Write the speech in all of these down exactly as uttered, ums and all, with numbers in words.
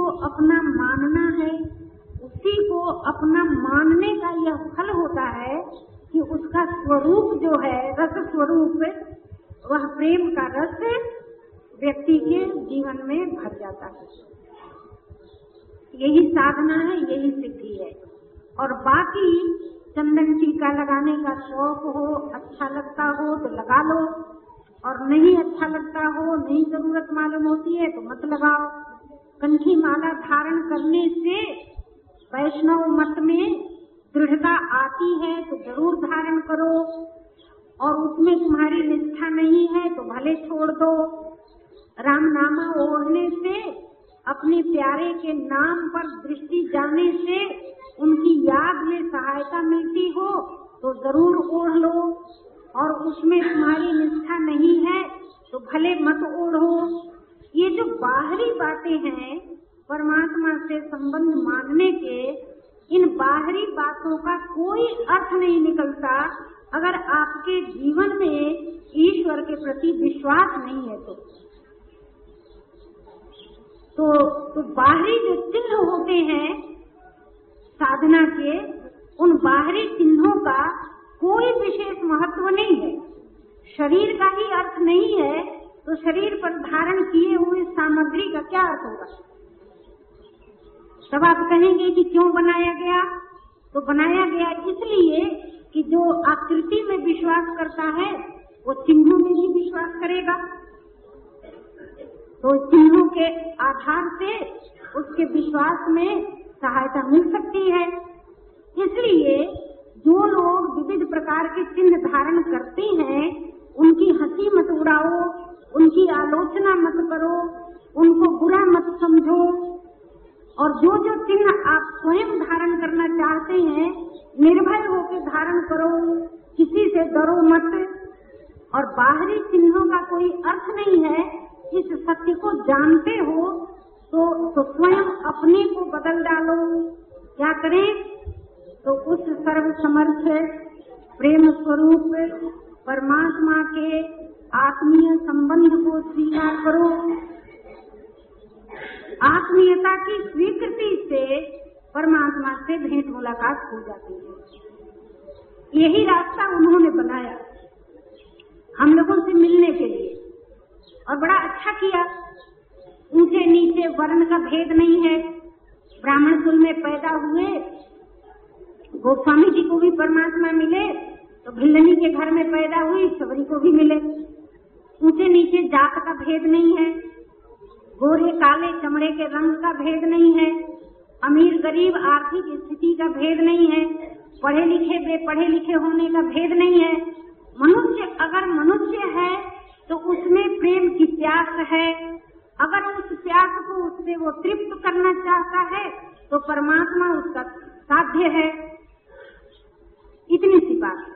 को अपना मानना है, उसी को अपना मानने का यह फल होता है कि उसका स्वरूप जो है, रस स्वरूप, वह प्रेम का रस व्यक्ति के जीवन में भर जाता है। यही साधना है, यही सिद्धि है। और बाकी चंदन टीका लगाने का शौक हो, अच्छा लगता हो तो लगा लो, और नहीं अच्छा लगता हो, नहीं जरूरत मालूम होती है तो मत लगाओ। कंठी माला धारण करने से वैष्णव मत में दृढ़ता आती है तो जरूर धारण करो, और उसमें तुम्हारी निष्ठा नहीं है तो भले छोड़ दो। राम नामा ओढ़ने से, अपने प्यारे के नाम पर दृष्टि जाने से उनकी याद में सहायता मिलती हो तो जरूर ओढ़ लो, और उसमें तुम्हारी निष्ठा नहीं है तो भले मत ओढ़ो। ये जो बाहरी बातें हैं परमात्मा से संबंध मानने के, इन बाहरी बातों का कोई अर्थ नहीं निकलता अगर आपके जीवन में ईश्वर के प्रति विश्वास नहीं है तो। तो, तो बाहरी जो चिन्ह होते हैं साधना के, उन बाहरी चिन्हों का कोई विशेष महत्व नहीं है। शरीर का ही अर्थ नहीं है तो शरीर पर धारण किए हुए सामग्री का क्या अर्थ होगा? तब आप कहेंगे कि क्यों बनाया गया? तो बनाया गया इसलिए कि जो आकृति में विश्वास करता है वो चिन्हों में भी विश्वास करेगा, तो चिन्हों के आधार से उसके विश्वास में सहायता मिल सकती है। इसलिए जो लोग विविध प्रकार के चिन्ह धारण करते हैं उनकी हंसी मत उड़ाओ, उनकी आलोचना मत करो, उनको बुरा मत समझो, और जो जो चिन्ह आप स्वयं धारण करना चाहते हैं निर्भय होकर धारण करो, किसी से डरो मत। और बाहरी चिन्हों का कोई अर्थ नहीं है। इस सत्य को जानते हो तो, तो स्वयं अपने को बदल डालो। क्या करें? तो उस सर्व समर्थ प्रेम स्वरूप परमात्मा के आत्मीय संबंध को स्वीकार करो। आत्मीयता की स्वीकृति से परमात्मा से भेंट मुलाकात हो जाती है। यही रास्ता उन्होंने बनाया हम लोगों से मिलने के लिए, और बड़ा अच्छा किया। ऊंचे नीचे वर्ण का भेद नहीं है। ब्राह्मण कुल में पैदा हुए गोस्वामी जी को भी परमात्मा मिले, तो भिल्लनी के घर में पैदा हुई सबरी को भी मिले। ऊंचे नीचे जात का भेद नहीं है, गोरे काले चमड़े के रंग का भेद नहीं है, अमीर गरीब आर्थिक स्थिति का भेद नहीं है, पढ़े लिखे बेपढ़े लिखे होने का भेद नहीं है। मनुष्य अगर मनुष्य है तो उसमें प्रेम की प्यास है। अगर उस प्यास को उससे वो तृप्त करना चाहता है तो परमात्मा उसका साध्य है। इतनी सी बात।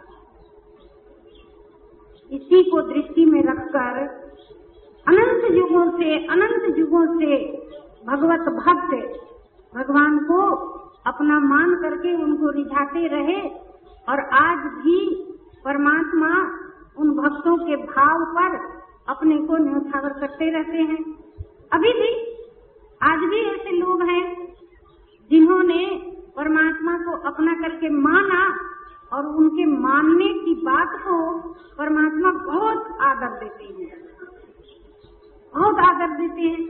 इसी को दृष्टि में रखकर अनंत युगों से अनंत युगों से भगवत भक्त भगवान को अपना मान करके उनको रिझाते रहे, और आज भी परमात्मा उन भक्तों के भाव पर अपने को न्यौछावर करते रहते हैं। अभी भी आज भी ऐसे लोग हैं जिन्होंने परमात्मा को अपना करके माना, और उनके मानने की बात को परमात्मा बहुत आदर देते हैं, बहुत आदर देते हैं।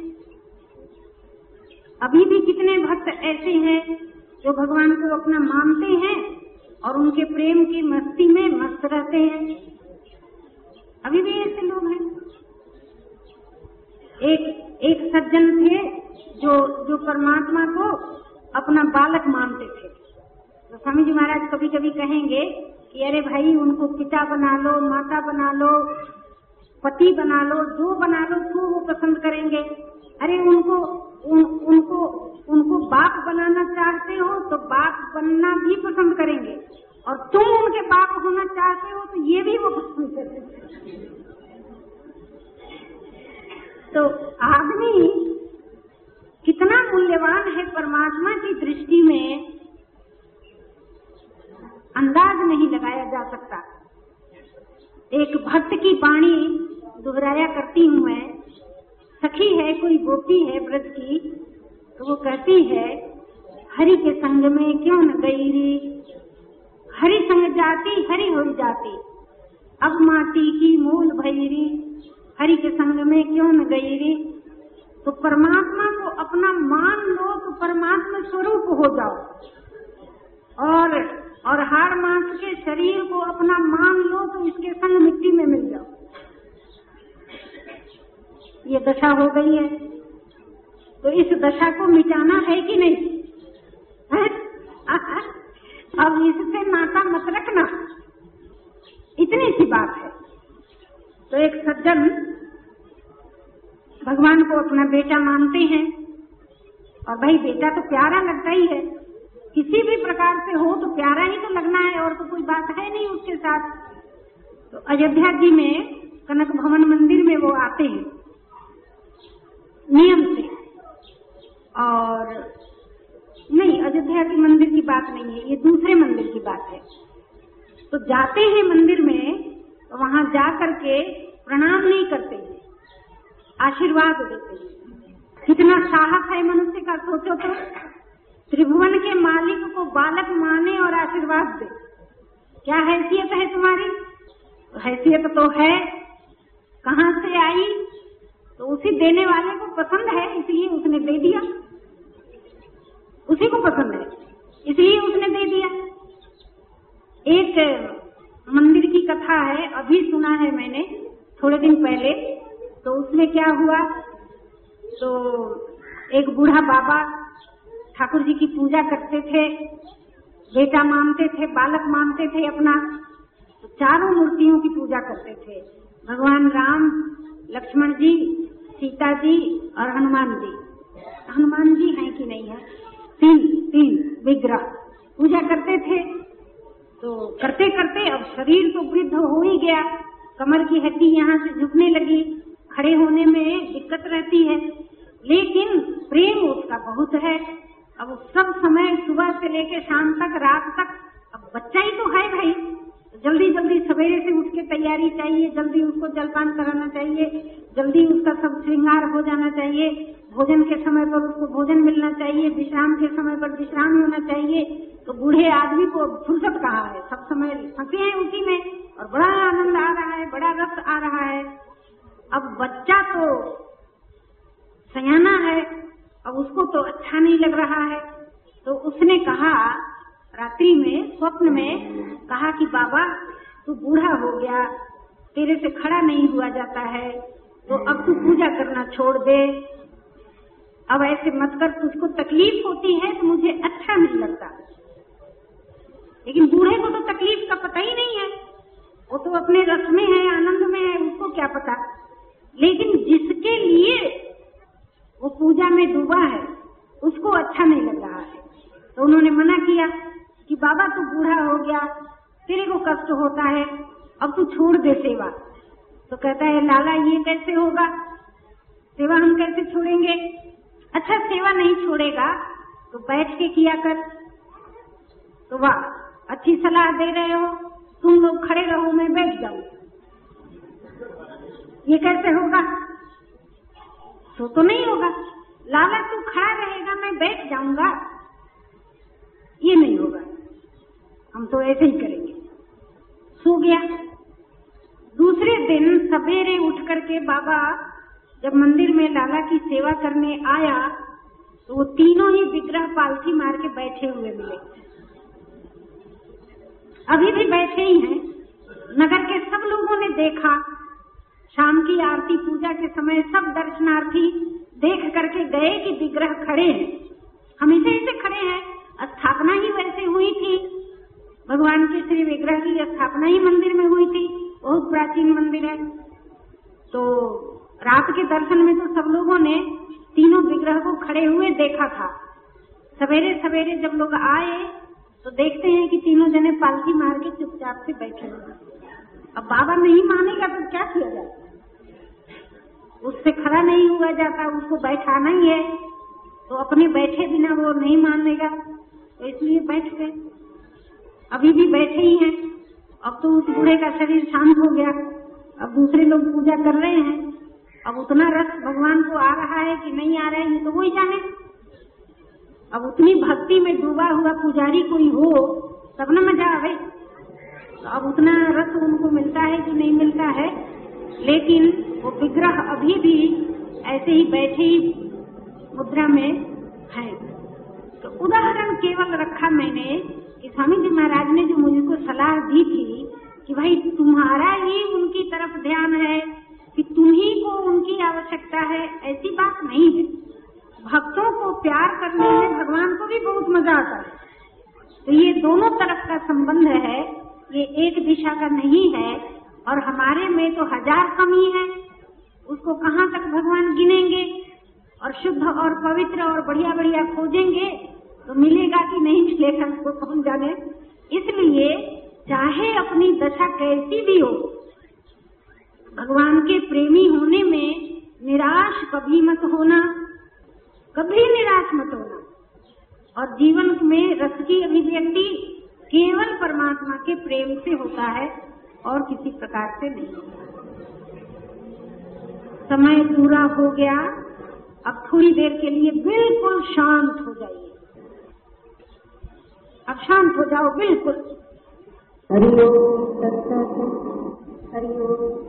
अभी भी कितने भक्त ऐसे हैं जो भगवान को अपना मानते हैं और उनके प्रेम की मस्ती में मस्त रहते हैं। अभी भी ऐसे लोग हैं। एक एक सज्जन थे जो जो परमात्मा को अपना बालक मानते थे। तो स्वामी जी महाराज कभी कभी कहेंगे कि अरे भाई उनको पिता बना लो, माता बना लो, पति बना लो, जो बना लो तो वो पसंद करेंगे। अरे उनको उन, उनको उनको बाप बनाना चाहते हो तो बाप बनना भी पसंद करेंगे, और तुम उनके बाप होना चाहते हो तो ये भी वो पसंद करेंगे। तो आदमी कितना मूल्यवान है परमात्मा की दृष्टि में अंदाज नहीं लगाया जा सकता। एक भक्त की वाणी दोहराया करती हूँ मैं। सखी है कोई गोपी है ब्रज की, तो वो कहती है, हरि के संग में क्यों न गई रे, हरि संग जाती हरि हो जाती, अब माटी की मूल भैरी, हरि के संग में क्यों न गई रे। तो परमात्मा को अपना मान लो तो परमात्मा स्वरूप हो जाओ, और और हाड़ मांस के शरीर को अपना मान लो तो इसके संग मिट्टी में मिल जाओ। ये दशा हो गई है, तो इस दशा को मिटाना है कि नहीं है? अब इससे नाता मत रखना, इतनी सी बात है। तो एक सज्जन भगवान को अपना बेटा मानते हैं, और भाई बेटा तो प्यारा लगता ही है, किसी भी प्रकार से हो तो प्यारा ही तो लगना है, और तो कोई बात है नहीं उसके साथ। तो अयोध्या जी में कनक भवन मंदिर में वो आते हैं नियम से, और नहीं, अयोध्या के मंदिर की बात नहीं है, ये दूसरे मंदिर की बात है। तो जाते हैं मंदिर में, तो वहां जा करके प्रणाम नहीं करते हैं, आशीर्वाद देते हैं। कितना साहस है मनुष्य का, सोचो तो, त्रिभुवन के मालिक को बालक माने और आशीर्वाद दे। क्या हैसियत है तुम्हारी? तो हैसियत तो है, कहाँ से आई? तो उसी देने वाले को पसंद है, इसलिए उसने दे दिया, उसी को पसंद है इसलिए उसने दे दिया। एक मंदिर की कथा है, अभी सुना है मैंने थोड़े दिन पहले। तो उसमें क्या हुआ, तो एक बूढ़ा बाबा ठाकुर जी की पूजा करते थे, बेटा मानते थे, बालक मानते थे अपना। तो चारों मूर्तियों की पूजा करते थे, भगवान राम, लक्ष्मण जी, सीता जी और हनुमान जी। हनुमान जी हैं कि नहीं है? तीन तीन विग्रह पूजा करते थे। तो करते करते अब शरीर तो वृद्ध हो ही गया, कमर की हड्डी यहाँ से झुकने लगी, खड़े होने में दिक्कत रहती है, लेकिन प्रेम उसका बहुत है। अब सब समय सुबह से लेकर शाम तक, रात तक, अब बच्चा ही तो है भाई, जल्दी जल्दी सवेरे से उठ के तैयारी चाहिए, जल्दी उसको जलपान कराना चाहिए, जल्दी उसका सब श्रृंगार हो जाना चाहिए, भोजन के समय पर उसको भोजन मिलना चाहिए, विश्राम के समय पर विश्राम होना चाहिए। तो बूढ़े आदमी को फुर्सत कहाँ है, सब समय फंसे हैं उसी में, और बड़ा आनंद आ रहा है, बड़ा रस आ रहा है। अब बच्चा तो सयाना है, अब उसको तो अच्छा नहीं लग रहा है। तो उसने कहा, रात्रि में स्वप्न में कहा कि बाबा तू बूढ़ा हो गया, तेरे से खड़ा नहीं हुआ जाता है, तो अब तू पूजा करना छोड़ दे, अब ऐसे मत कर, तुझको तकलीफ होती है तो मुझे अच्छा नहीं लगता। लेकिन बूढ़े को तो तकलीफ का पता ही नहीं है, वो तो अपने रस में है, आनंद में है, उसको क्या पता। लेकिन जिसके लिए वो पूजा में डूबा है उसको अच्छा नहीं लग रहा है। तो उन्होंने मना किया कि बाबा तू बूढ़ा हो गया, तेरे को कष्ट होता है, अब तू छोड़ दे सेवा। तो कहता है, लाला ये कैसे होगा, सेवा हम कैसे छोड़ेंगे? अच्छा सेवा नहीं छोड़ेगा तो बैठ के किया कर। तो वाह, अच्छी सलाह दे रहे हो, तुम लोग खड़े रहो, मैं बैठ जाऊं, ये कैसे होगा? तो तो नहीं होगा। लाला तू खड़ा रहेगा, मैं बैठ जाऊंगा, ये नहीं होगा, हम तो ऐसे ही करेंगे। सो गया। दूसरे दिन सवेरे उठ करके बाबा जब मंदिर में लाला की सेवा करने आया तो वो तीनों ही विग्रह पालथी मार के बैठे हुए मिले, अभी भी बैठे ही हैं। नगर के सब लोगों ने देखा, शाम की आरती पूजा के समय सब दर्शनार्थी देख करके गए कि विग्रह खड़े हैं, हमेशा ऐसे खड़े हैं, स्थापना ही वैसे हुई थी, भगवान के श्री विग्रह की स्थापना ही मंदिर में हुई थी, बहुत प्राचीन मंदिर है। तो रात के दर्शन में तो सब लोगों ने तीनों विग्रह को खड़े हुए देखा था। सवेरे सवेरे जब लोग आए तो देखते हैं कि तीनों जने पालथी मार के चुपचाप से बैठे हुए। अब बाबा नहीं मानेगा तो क्या किया जाए, उससे खड़ा नहीं हुआ जाता, उसको बैठाना ही है, तो अपने बैठे बिना वो नहीं मानेगा, तो इसलिए बैठ गए। अभी भी बैठे ही हैं। अब तो उस बूढ़े का शरीर शांत हो गया, अब दूसरे लोग पूजा कर रहे हैं। अब उतना रस भगवान को आ रहा है कि नहीं आ रहा है ये तो वो ही जाने। अब उतनी भक्ति में डूबा हुआ पुजारी कोई हो तब न मजा आवे। तो अब उतना रस उनको मिलता है कि नहीं मिलता है, लेकिन वो विग्रह अभी भी ऐसे ही बैठे ही मुद्रा में है। तो उदाहरण केवल रखा मैंने कि स्वामी जी महाराज ने जो मुझको सलाह दी थी कि भाई तुम्हारा ही उनकी तरफ ध्यान है कि तुम्ही को उनकी आवश्यकता है, ऐसी बात नहीं है। भक्तों को प्यार करने में भगवान को भी बहुत मजा आता है। तो ये दोनों तरफ का संबंध है, ये एक दिशा का नहीं है। और हमारे में तो हजार कमी है, उसको कहाँ तक भगवान गिनेंगे। और शुद्ध और पवित्र और बढ़िया बढ़िया खोजेंगे तो मिलेगा कि नहीं मिलेगा उसको कौन जाने। इसलिए चाहे अपनी दशा कैसी भी हो, भगवान के प्रेमी होने में निराश कभी मत होना, कभी निराश मत होना। और जीवन में रस की अभिव्यक्ति केवल परमात्मा के प्रेम से होता है और किसी प्रकार से नहीं होता। समय पूरा हो गया, अब थोड़ी देर के लिए बिल्कुल शांत हो जाइए। अब शांत हो जाओ बिल्कुल। हरि ओम हरि ओम।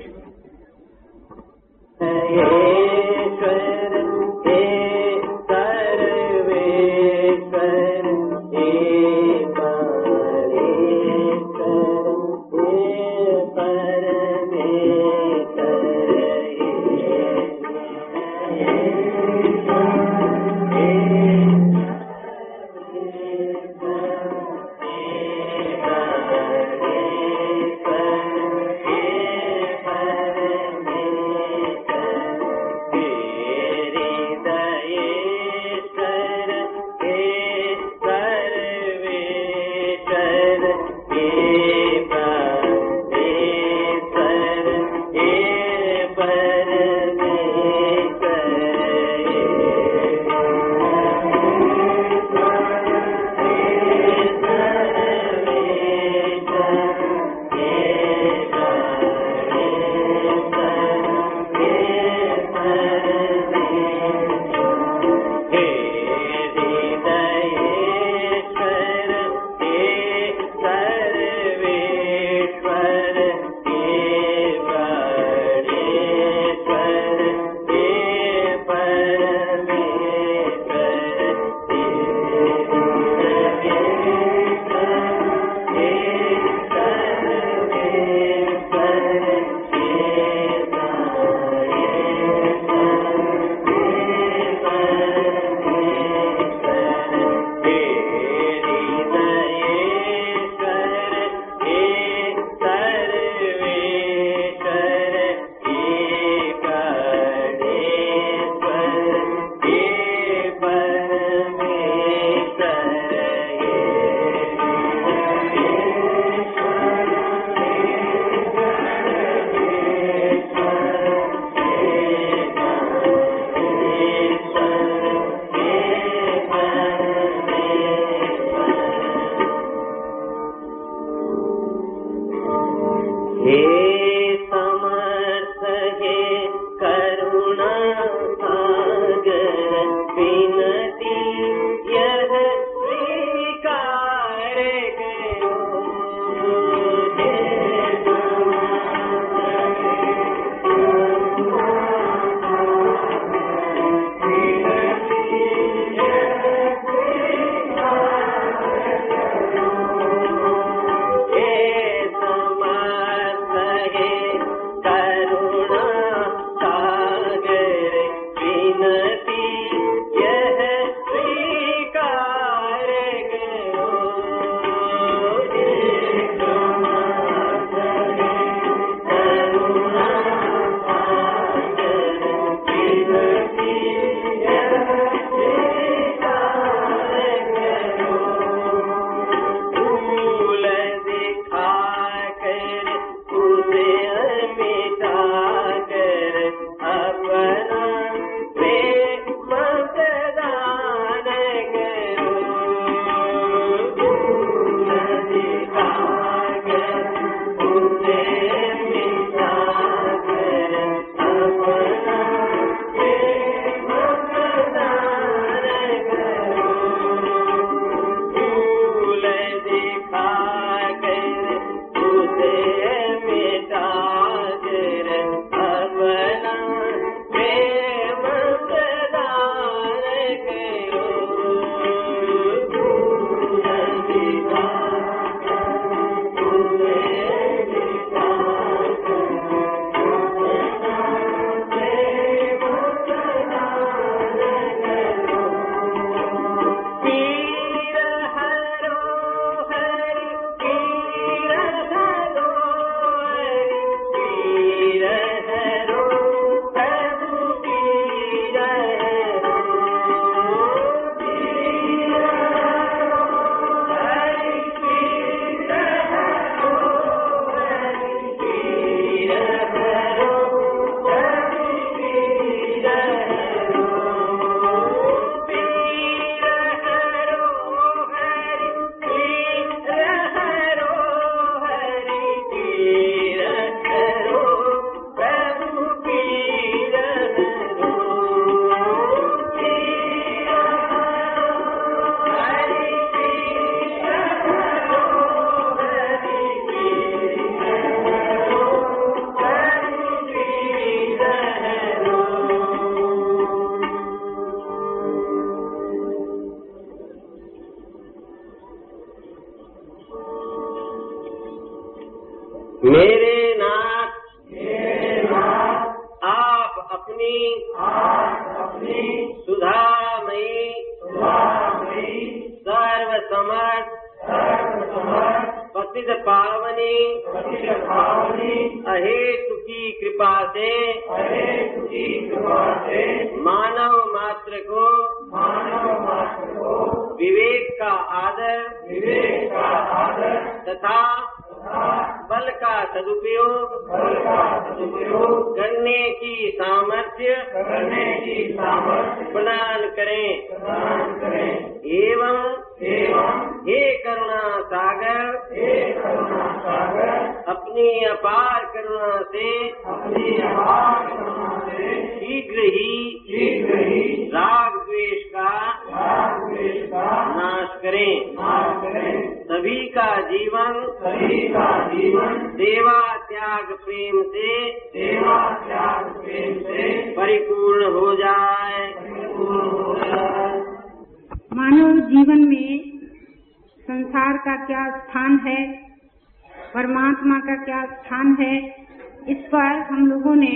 मेरे नाथ, मेरे नाथ, आप अपनी आप अपनी सुधामयी सुधामयी सर्वसमर्थ सर्वसमर्थ पतित पावनी पतित पावनी अहेतु की कृपा से अहेतु की कृपा से मानव मात्र को मानव मात्र को विवेक का आदर विवेक का आदर तथा बल का सदुपयोग बल का सदुपयोग करने की सामर्थ्य करने की सामर्थ्य प्रदान करें प्रदान करें एवं एवं हे करुणा सागर हे करुणा सागर अपनी अपार करुणा से अपनी अपार करुणा से शीघ्र ही शीघ्र ही राग द्वेष का राग द्वेष का नाश करें नाश करें सभी का जीवन सभी का जीवन सेवा त्याग प्रेम से सेवा त्याग प्रेम से परिपूर्ण हो जाए परिपूर्ण हो जाए। मानव जीवन में संसार का क्या स्थान है, परमात्मा का क्या स्थान है, इस पर हम लोगों ने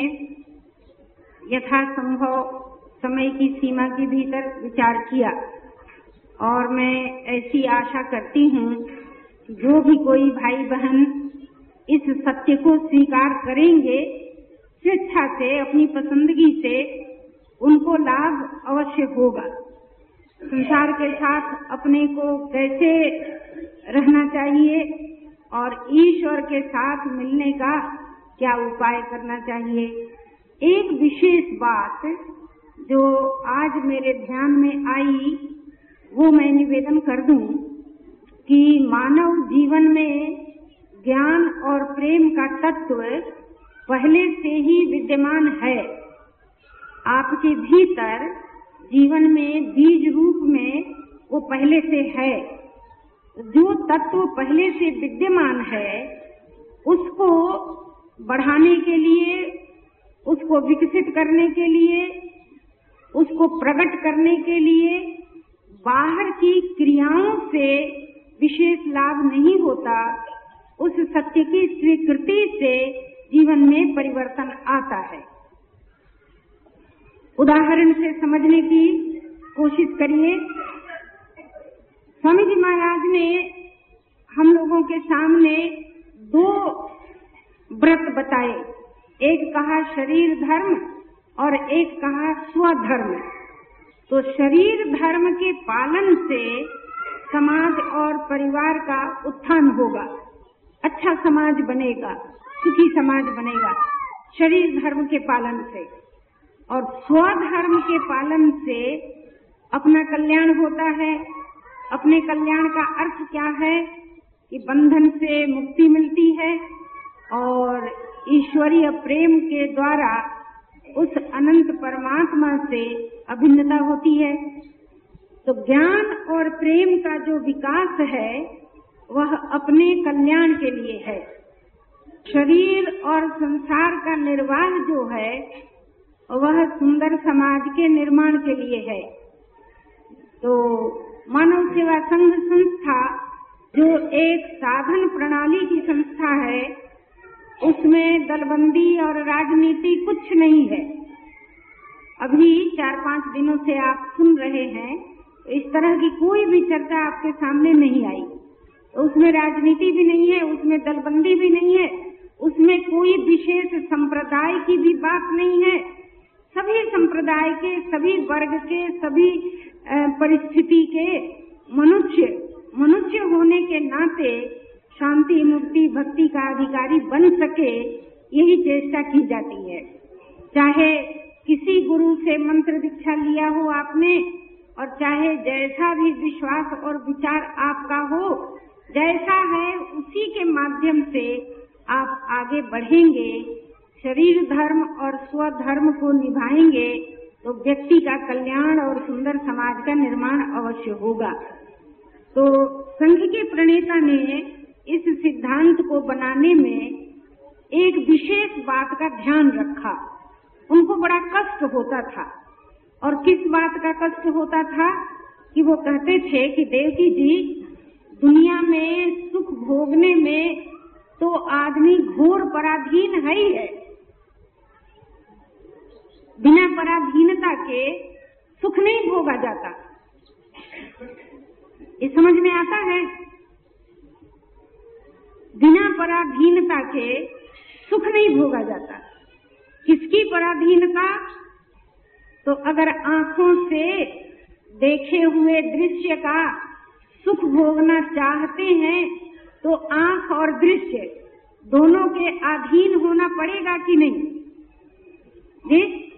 यथासंभव समय की सीमा के भीतर विचार किया और मैं ऐसी आशा करती हूँ कि जो भी कोई भाई बहन इस सत्य को स्वीकार करेंगे स्वेच्छा से अपनी पसंदगी से उनको लाभ अवश्य होगा। संसार के साथ अपने को कैसे रहना चाहिए और ईश्वर के साथ मिलने का क्या उपाय करना चाहिए। एक विशेष बात जो आज मेरे ध्यान में आई वो मैं निवेदन कर दूं कि मानव जीवन में ज्ञान और प्रेम का तत्व पहले से ही विद्यमान है। आपके भीतर जीवन में बीज रूप में वो पहले से है। जो तत्व पहले से विद्यमान है उसको बढ़ाने के लिए, उसको विकसित करने के लिए, उसको प्रकट करने के लिए बाहर की क्रियाओं से विशेष लाभ नहीं होता। उस सत्य की स्वीकृति से जीवन में परिवर्तन आता है। उदाहरण से समझने की कोशिश करिए। स्वामी जी महाराज ने हम लोगों के सामने दो व्रत बताए, एक कहा शरीर धर्म और एक कहा स्वधर्म। तो शरीर धर्म के पालन से समाज और परिवार का उत्थान होगा, अच्छा समाज बनेगा, सुखी समाज बनेगा शरीर धर्म के पालन से। और स्वधर्म के पालन से अपना कल्याण होता है। अपने कल्याण का अर्थ क्या है कि बंधन से मुक्ति मिलती है और ईश्वरीय प्रेम के द्वारा उस अनंत परमात्मा से अभिन्नता होती है। तो ज्ञान और प्रेम का जो विकास है वह अपने कल्याण के लिए है। शरीर और संसार का निर्वाह जो है वह सुंदर समाज के निर्माण के लिए है। तो मानव सेवा संघ संस्था जो एक साधन प्रणाली की संस्था है उसमें दलबंदी और राजनीति कुछ नहीं है। अभी चार पांच दिनों से आप सुन रहे हैं, इस तरह की कोई भी चर्चा आपके सामने नहीं आई। उसमें राजनीति भी नहीं है, उसमें दलबंदी भी नहीं है, उसमें कोई विशेष संप्रदाय की भी बात नहीं है। सभी संप्रदाय के, सभी वर्ग के, सभी परिस्थिति के मनुष्य मनुष्य होने के नाते शांति, मुक्ति, भक्ति का अधिकारी बन सके, यही चेष्टा की जाती है। चाहे किसी गुरु से मंत्र दीक्षा लिया हो आपने और चाहे जैसा भी विश्वास और विचार आपका हो, जैसा है उसी के माध्यम से आप आगे बढ़ेंगे, शरीर धर्म और स्वधर्म को निभाएंगे तो व्यक्ति का कल्याण और सुंदर समाज का निर्माण अवश्य होगा। तो संघ के प्रणेता ने इस सिद्धांत को बनाने में एक विशेष बात का ध्यान रखा। उनको बड़ा कष्ट होता था। और किस बात का कष्ट होता था कि वो कहते थे कि देवकी जी, दुनिया में सुख भोगने में तो आदमी घोर पराधीन है ही है। बिना पराधीनता के सुख नहीं भोगा जाता। ये समझ में आता है? बिना पराधीनता के सुख नहीं भोगा जाता। किसकी पराधीनता? तो अगर आंखों से देखे हुए दृश्य का सुख भोगना चाहते हैं तो आंख और दृश्य दोनों के अधीन होना पड़ेगा कि नहीं? जी,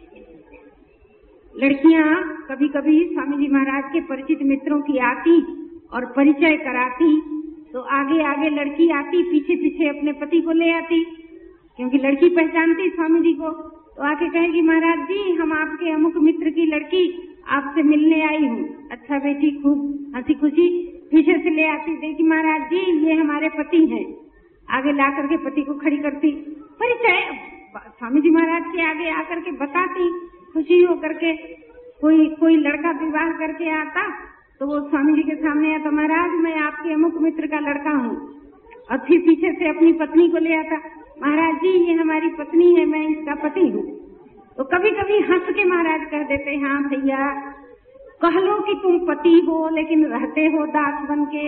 लड़कियां कभी कभी स्वामी जी महाराज के परिचित मित्रों की आती और परिचय कराती, तो आगे आगे लड़की आती, पीछे पीछे अपने पति को ले आती, क्योंकि लड़की पहचानती स्वामी जी को। तो आके कहेगी, महाराज जी हम आपके अमुक मित्र की लड़की आपसे मिलने आई हूँ। अच्छा बेटी, खूब हंसी खुशी पीछे से ले आती, देखी महाराज जी ये हमारे पति हैं। आगे ला करके पति को खड़ी करती, परिचय स्वामी जी महाराज के आगे आकर के बताती, खुशी हो करके। कोई कोई लड़का विवाह करके आता तो वो स्वामी जी के सामने आता, महाराज मैं आपके अमुक मित्र का लड़का हूँ। और फिर पीछे से अपनी पत्नी को ले आता, महाराज जी ये हमारी पत्नी है, मैं इसका पति हूँ। तो कभी कभी हंस के महाराज कह देते, हाँ भैया कह लो कि तुम पति हो लेकिन रहते हो दास बन के,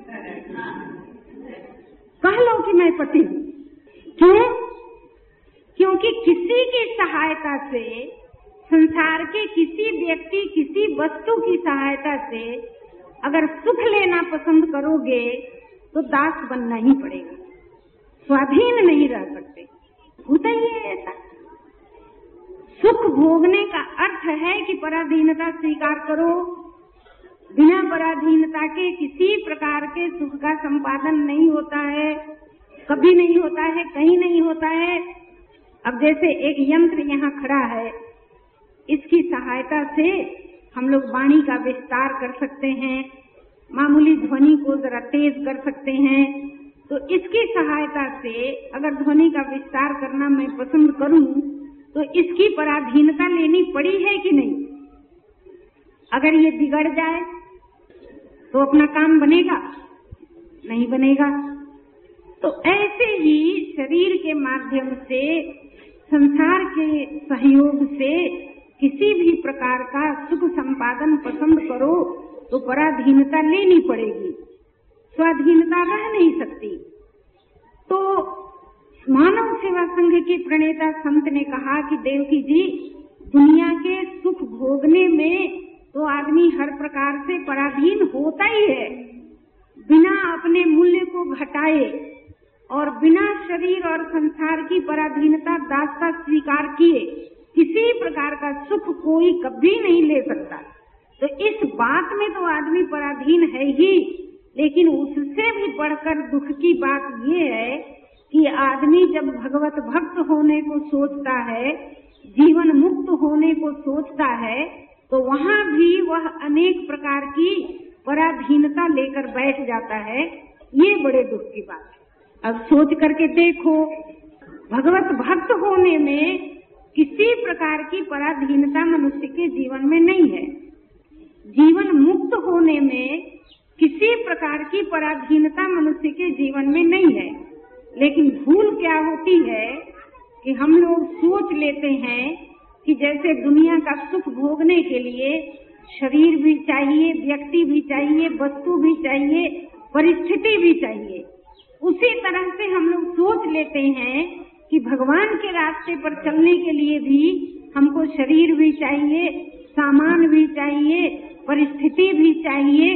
कह लो कि मैं पति हूँ। क्यों? क्योंकि किसी की सहायता से, संसार के किसी व्यक्ति किसी वस्तु की सहायता से अगर सुख लेना पसंद करोगे तो दास बनना ही पड़ेगा, स्वाधीन नहीं रह सकते। होता ही है ऐसा। सुख भोगने का अर्थ है कि पराधीनता स्वीकार करो। बिना पराधीनता के किसी प्रकार के सुख का संपादन नहीं होता है, कभी नहीं होता है, कहीं नहीं होता है। अब जैसे एक यंत्र यहाँ खड़ा है, इसकी सहायता से हम लोग वाणी का विस्तार कर सकते हैं, मामूली ध्वनि को जरा तेज कर सकते हैं। तो इसकी सहायता से अगर ध्वनि का विस्तार करना मैं पसंद करूं तो इसकी पराधीनता लेनी पड़ी है कि नहीं? अगर ये बिगड़ जाए तो अपना काम बनेगा? नहीं बनेगा। तो ऐसे ही शरीर के माध्यम से, संसार के सहयोग से किसी भी प्रकार का सुख संपादन पसंद करो तो पराधीनता लेनी पड़ेगी, स्वाधीनता रह नहीं सकती। तो मानव सेवा संघ के प्रणेता संत ने कहा कि देवकी जी, दुनिया के सुख भोगने में तो आदमी हर प्रकार से पराधीन होता ही है, बिना अपने मूल्य को घटाए और बिना शरीर और संसार की पराधीनता दासता स्वीकार किए किसी प्रकार का सुख कोई कभी नहीं ले सकता। तो इस बात में तो आदमी पराधीन है ही, लेकिन उससे भी बढ़कर दुख की बात ये है कि आदमी जब भगवत भक्त होने को सोचता है, जीवन मुक्त होने को सोचता है, तो वहाँ भी वह अनेक प्रकार की पराधीनता लेकर बैठ जाता है। ये बड़े दुख की बात है। अब सोच करके देखो, भगवत भक्त होने में किसी प्रकार की पराधीनता मनुष्य के जीवन में नहीं है। जीवन मुक्त होने में किसी प्रकार की पराधीनता मनुष्य के जीवन में नहीं है। लेकिन भूल क्या होती है कि हम लोग सोच लेते हैं कि जैसे दुनिया का सुख भोगने के लिए शरीर भी चाहिए, व्यक्ति भी चाहिए, वस्तु भी चाहिए, परिस्थिति भी चाहिए, उसी तरह से हम लोग सोच लेते हैं कि भगवान के रास्ते पर चलने के लिए भी हमको शरीर भी चाहिए, सामान भी चाहिए, परिस्थिति भी चाहिए।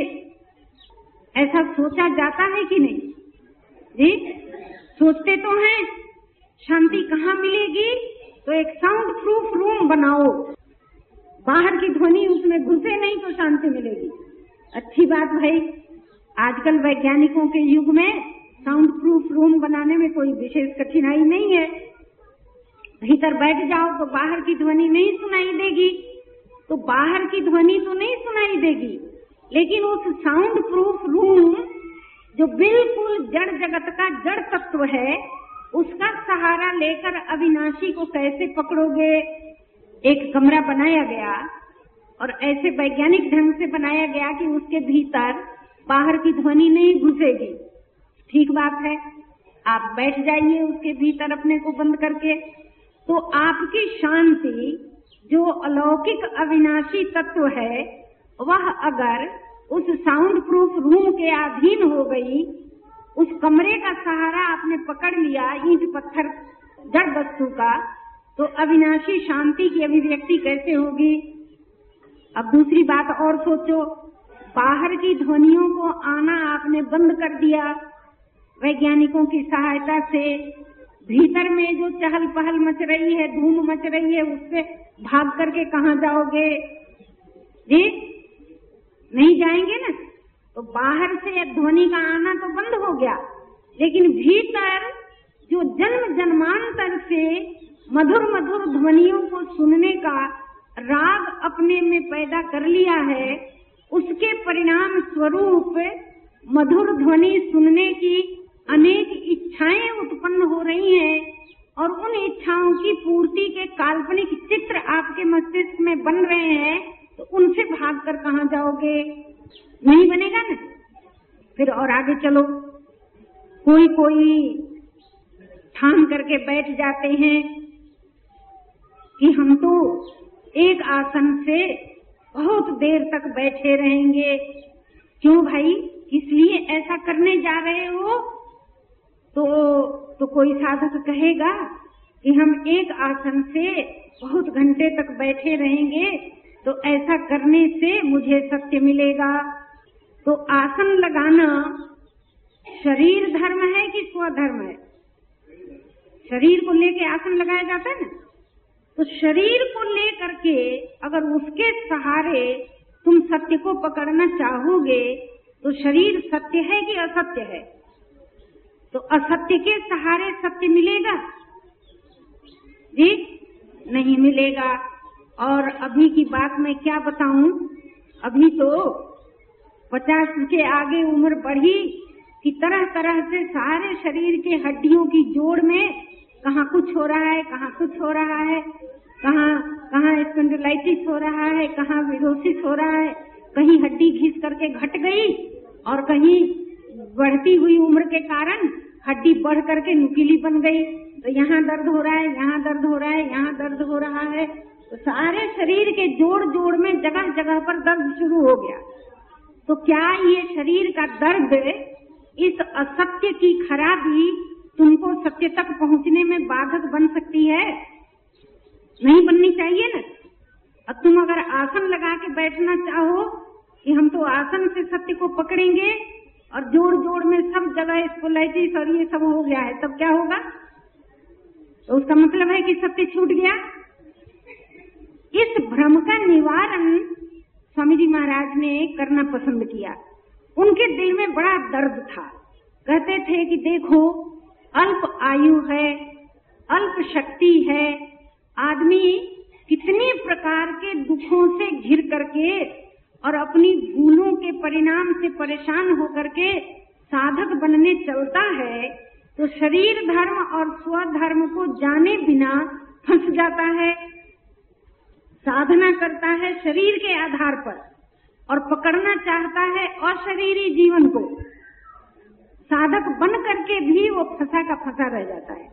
ऐसा सोचा जाता है कि नहीं जी? सोचते तो हैं। शांति कहाँ मिलेगी? तो एक साउंड प्रूफ रूम बनाओ, बाहर की ध्वनि उसमें घुसे नहीं तो शांति मिलेगी। अच्छी बात भाई, आजकल वैज्ञानिकों के युग में साउंड प्रूफ रूम बनाने में कोई विशेष कठिनाई नहीं है। भीतर बैठ जाओ तो बाहर की ध्वनि नहीं सुनाई देगी, तो बाहर की ध्वनि तो नहीं सुनाई देगी, लेकिन उस साउंड प्रूफ रूम जो बिल्कुल जड़ जगत का जड़ तत्व है, उसका सहारा लेकर अविनाशी को कैसे पकड़ोगे? एक कमरा बनाया गया और ऐसे वैज्ञानिक ढंग से बनाया गया कि उसके भीतर बाहर की ध्वनि नहीं घुसेगी। ठीक बात है। आप बैठ जाइए उसके भीतर अपने को बंद करके, तो आपकी शांति जो अलौकिक अविनाशी तत्व है वह अगर उस साउंड प्रूफ रूम के अधीन हो गई, उस कमरे का सहारा आपने पकड़ लिया ईंट पत्थर जड़ वस्तु का, तो अविनाशी शांति की अभिव्यक्ति कैसे होगी। अब दूसरी बात और सोचो, बाहर की ध्वनियों को आना आपने बंद कर दिया वैज्ञानिकों की सहायता से, भीतर में जो चहल पहल मच रही है, धूम मच रही है, उससे भाग करके कहाँ जाओगे जी? नहीं जाएंगे ना। तो बाहर से ध्वनि का आना तो बंद हो गया, लेकिन भीतर जो जन्म जन्मांतर से मधुर मधुर ध्वनियों को सुनने का राग अपने में पैदा कर लिया है, उसके परिणाम स्वरूप मधुर ध्वनि सुनने की अनेक इच्छाएं उत्पन्न हो रही हैं और उन इच्छाओं की पूर्ति के काल्पनिक चित्र आपके मस्तिष्क में बन रहे हैं, तो उनसे भागकर कहाँ जाओगे? नहीं बनेगा ना। फिर और आगे चलो, कोई कोई ठान करके बैठ जाते हैं कि हम तो एक आसन से बहुत देर तक बैठे रहेंगे। क्यों भाई, किस लिए ऐसा करने जा रहे हो? तो तो कोई साधक कहेगा कि हम एक आसन से बहुत घंटे तक बैठे रहेंगे, तो ऐसा करने से मुझे सत्य मिलेगा। तो आसन लगाना शरीर धर्म है कि स्वधर्म है? शरीर को लेके आसन लगाया जाता है ना। तो शरीर को लेकर के अगर उसके सहारे तुम सत्य को पकड़ना चाहोगे, तो शरीर सत्य है कि असत्य है? तो असत्य के सहारे सत्य मिलेगा जी? नहीं मिलेगा। और अभी की बात मैं क्या बताऊं, अभी तो पचास के आगे उम्र बढ़ी कि तरह तरह से सारे शरीर के हड्डियों की जोड़ में कहाँ कुछ हो रहा है, कहाँ कुछ हो रहा है, कहाँ कहाँ स्पॉन्डिलाइटिस हो रहा है, कहाँ विरोसिस हो रहा है, कहीं हड्डी घिस करके घट गई और कहीं बढ़ती हुई उम्र के कारण हड्डी बढ़ करके नुकीली बन गई। तो यहाँ दर्द हो रहा है, यहाँ दर्द हो रहा है, यहाँ दर्द हो रहा है। तो सारे शरीर के जोड़ जोड़ में जगह जगह पर दर्द शुरू हो गया। तो क्या ये शरीर का दर्द, इस असत्य की खराबी तुमको सत्य तक पहुँचने में बाधक बन सकती है? नहीं बननी चाहिए ना। अब तुम अगर आसन लगा के बैठना चाहो कि हम तो आसन से सत्य को पकड़ेंगे और जोड़ जोड़ में सब जगह स्पोलाइटिस और ये सब हो गया है, तब क्या होगा? तो उसका मतलब है कि सत्य छूट गया। इस भ्रम का निवारण स्वामी जी महाराज ने करना पसंद किया। उनके दिल में बड़ा दर्द था। कहते थे कि देखो, अल्प आयु है, अल्प शक्ति है, आदमी कितने प्रकार के दुखों से घिर करके और अपनी भूलों के परिणाम से परेशान होकर के साधक बनने चलता है, तो शरीर धर्म और स्वधर्म को जाने बिना फंस जाता है। साधना करता है शरीर के आधार पर और पकड़ना चाहता है अशरीरी जीवन को। साधक बन करके भी वो फंसा का फंसा रह जाता है।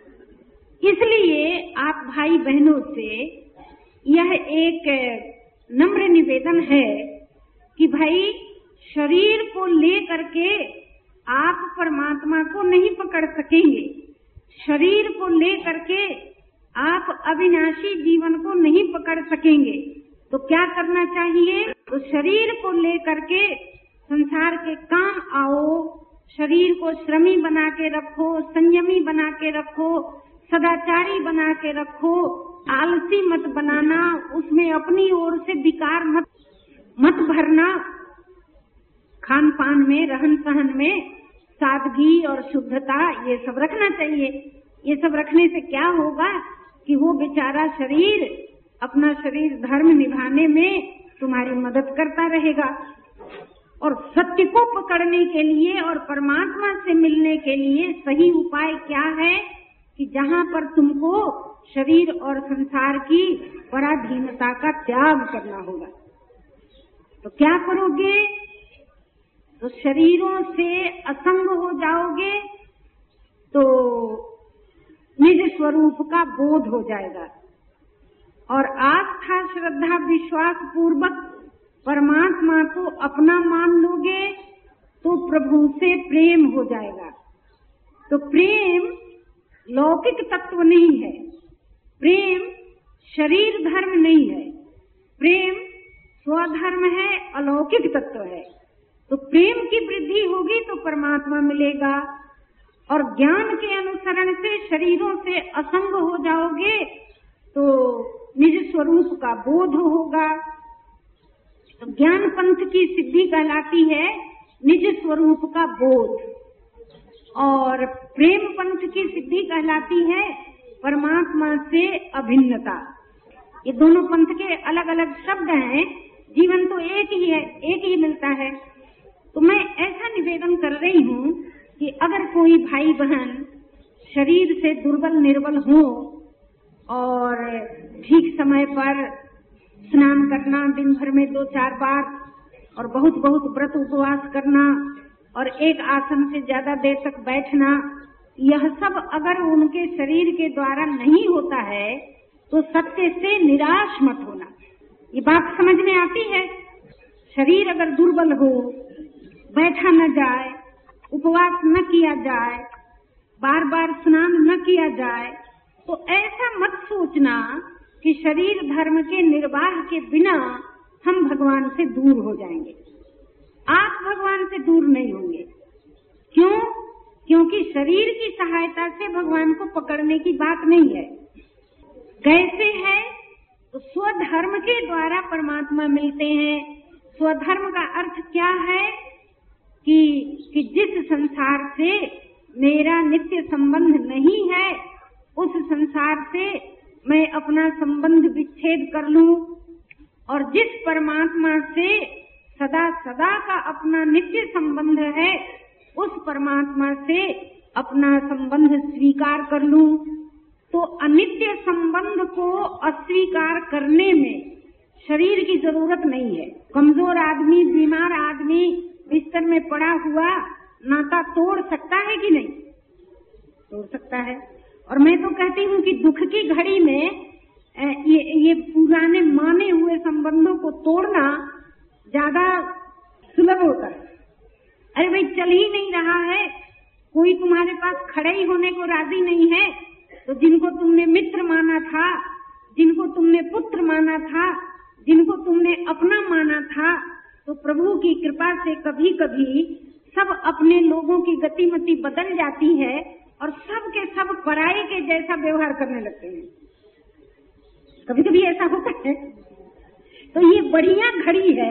इसलिए आप भाई बहनों से यह एक नम्र निवेदन है कि भाई, शरीर को लेकर के आप परमात्मा को नहीं पकड़ सकेंगे, शरीर को लेकर के आप अविनाशी जीवन को नहीं पकड़ सकेंगे। तो क्या करना चाहिए? तो शरीर को लेकर के संसार के काम आओ, शरीर को श्रमी बना के रखो, संयमी बना के रखो, सदाचारी बना के रखो, आलसी मत बनाना, उसमें अपनी ओर से विकार मत मत भरना। खान पान में, रहन सहन में सादगी और शुद्धता ये सब रखना चाहिए। ये सब रखने से क्या होगा कि वो बेचारा शरीर अपना शरीर धर्म निभाने में तुम्हारी मदद करता रहेगा। और सत्य को पकड़ने के लिए और परमात्मा से मिलने के लिए सही उपाय क्या है कि जहाँ पर तुमको शरीर और संसार की पराधीनता का त्याग करना होगा। तो क्या करोगे? तो शरीरों से असंग हो जाओगे, तो निज स्वरूप का बोध हो जाएगा और आस्था श्रद्धा विश्वास पूर्वक परमात्मा को अपना मान लोगे तो प्रभु से प्रेम हो जाएगा। तो प्रेम लौकिक तत्व नहीं है, प्रेम शरीर धर्म नहीं है, प्रेम स्वधर्म है, अलौकिक तत्व है। तो प्रेम की वृद्धि होगी तो परमात्मा मिलेगा और ज्ञान के अनुसरण से शरीरों से असंग हो जाओगे तो निज स्वरूप का बोध होगा। तो ज्ञान पंथ की सिद्धि कहलाती है निज स्वरूप का बोध और प्रेम पंथ की सिद्धि कहलाती है परमात्मा से अभिन्नता। ये दोनों पंथ के अलग अलग शब्द हैं, जीवन तो एक ही है, एक ही मिलता है। तो मैं ऐसा निवेदन कर रही हूँ कि अगर कोई भाई बहन शरीर से दुर्बल निर्बल हो और ठीक समय पर स्नान करना, दिन भर में दो चार बार और बहुत बहुत व्रत उपवास करना और एक आसन से ज्यादा देर तक बैठना, यह सब अगर उनके शरीर के द्वारा नहीं होता है तो सत्य से निराश मत होना। ये बात समझ में आती है? शरीर अगर दुर्बल हो, बैठा न जाए, उपवास न किया जाए, बार बार स्नान न किया जाए, तो ऐसा मत सोचना कि शरीर धर्म के निर्वाह के बिना हम भगवान से दूर हो जाएंगे। आप भगवान से दूर नहीं होंगे। क्यों? क्योंकि शरीर की सहायता से भगवान को पकड़ने की बात नहीं है। कैसे है? तो स्वधर्म के द्वारा परमात्मा मिलते हैं। स्वधर्म का अर्थ क्या है कि, कि जिस संसार से मेरा नित्य संबंध नहीं है उस संसार से मैं अपना संबंध विच्छेद कर लूं और जिस परमात्मा से सदा सदा का अपना नित्य संबंध है उस परमात्मा से अपना संबंध स्वीकार कर लूं। तो अनित्य संबंध को अस्वीकार करने में शरीर की जरूरत नहीं है। कमजोर आदमी, बीमार आदमी बिस्तर में पड़ा हुआ नाता तोड़ सकता है कि नहीं? तोड़ सकता है। और मैं तो कहती हूँ कि दुख की घड़ी में ये ये पुराने माने हुए संबंधों को तोड़ना ज्यादा सुलभ होता है। अरे भाई, चल ही नहीं रहा है, कोई तुम्हारे पास खड़े ही होने को राजी नहीं है, तो जिनको तुमने मित्र माना था, जिनको तुमने पुत्र माना था, जिनको तुमने अपना माना था, तो प्रभु की कृपा से कभी कभी सब अपने लोगों की गतिमति बदल जाती है और सब के सब पराये के जैसा व्यवहार करने लगते हैं। कभी कभी ऐसा होता है। तो ये बढ़िया घड़ी है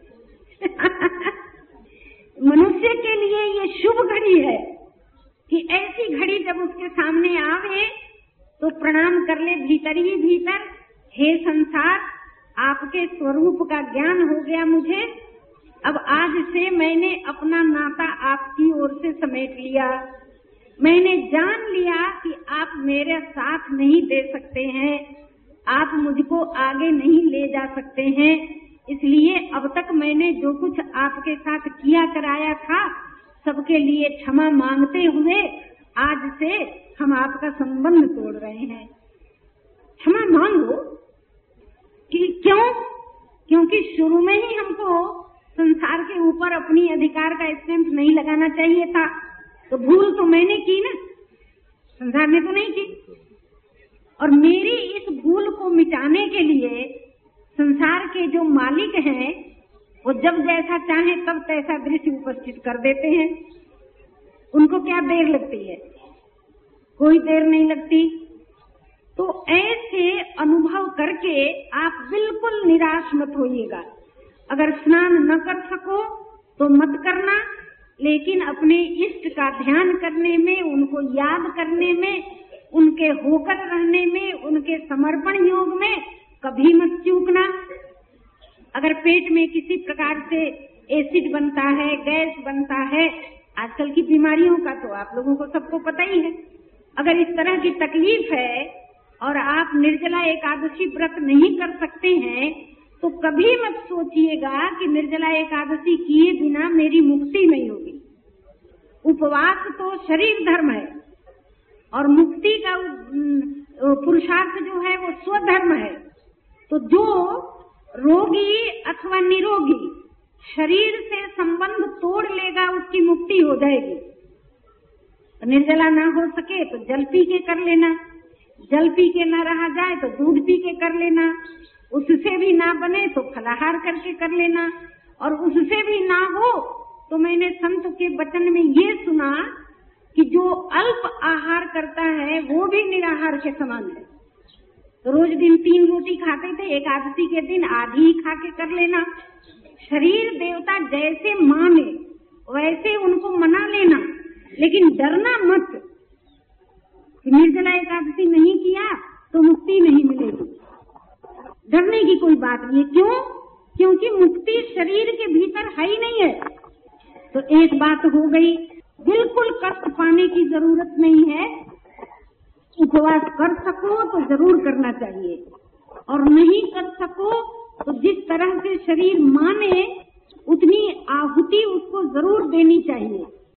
मनुष्य के लिए ये शुभ घड़ी है कि ऐसी घड़ी जब उसके सामने आवे तो प्रणाम कर ले भीतर ही भीतर, हे संसार, आपके स्वरूप का ज्ञान हो गया मुझे, अब आज से मैंने अपना नाता आपकी ओर से समेट लिया। मैंने जान लिया कि आप मेरे साथ नहीं दे सकते हैं, आप मुझको आगे नहीं ले जा सकते हैं, इसलिए अब तक मैंने जो कुछ आपके साथ किया कराया था सबके लिए क्षमा मांगते हुए आज से हम आपका संबंध तोड़ रहे हैं। क्षमा मांगो कि क्यों? क्योंकि शुरू में ही हमको संसार के ऊपर अपनी अधिकार का स्टैंप नहीं लगाना चाहिए था। तो भूल तो मैंने की ना, संसार ने तो नहीं की। और मेरी इस भूल को मिटाने के लिए संसार के जो मालिक हैं वो जब जैसा चाहे तब तैसा दृश्य उपस्थित कर देते हैं। उनको क्या देर लगती है? कोई देर नहीं लगती। तो ऐसे अनुभव करके आप बिल्कुल निराश मत होइएगा। अगर स्नान न कर सको तो मत करना, लेकिन अपने इष्ट का ध्यान करने में, उनको याद करने में, उनके होकर रहने में, उनके समर्पण योग में कभी मत चूकना। अगर पेट में किसी प्रकार से एसिड बनता है, गैस बनता है, आजकल की बीमारियों का तो आप लोगों को सबको पता ही है, अगर इस तरह की तकलीफ है और आप निर्जला एकादशी व्रत नहीं कर सकते हैं तो कभी मत सोचिएगा कि निर्जला एकादशी किए बिना मेरी मुक्ति नहीं होगी। उपवास तो शरीर धर्म है और मुक्ति का पुरुषार्थ जो है वो स्वधर्म है। तो जो रोगी अथवा निरोगी शरीर से संबंध तोड़ लेगा उसकी मुक्ति हो जाएगी। निर्जला ना हो सके तो जल पी के कर लेना, जल पी के ना रहा जाए तो दूध पी के कर लेना, उससे भी ना बने तो फलाहार करके कर लेना, और उससे भी ना हो तो मैंने संत के वचन में ये सुना कि जो अल्प आहार करता है वो भी निराहार के समान है। तो रोज दिन तीन रोटी खाते थे, एकादशी के दिन आधी ही खा के कर लेना। शरीर देवता जैसे माने वैसे उनको मना लेना, लेकिन डरना मत कि निर्जला एकादशी नहीं किया तो मुक्ति नहीं मिलेगी। डरने की कोई बात नहीं है। क्यों? क्योंकि मुक्ति शरीर के भीतर है ही नहीं है। तो एक बात हो गई, बिल्कुल कष्ट पाने की जरूरत नहीं है। उपवास कर सको तो जरूर करना चाहिए, और नहीं कर सको तो जिस तरह से शरीर माने उतनी आहुति उसको जरूर देनी चाहिए।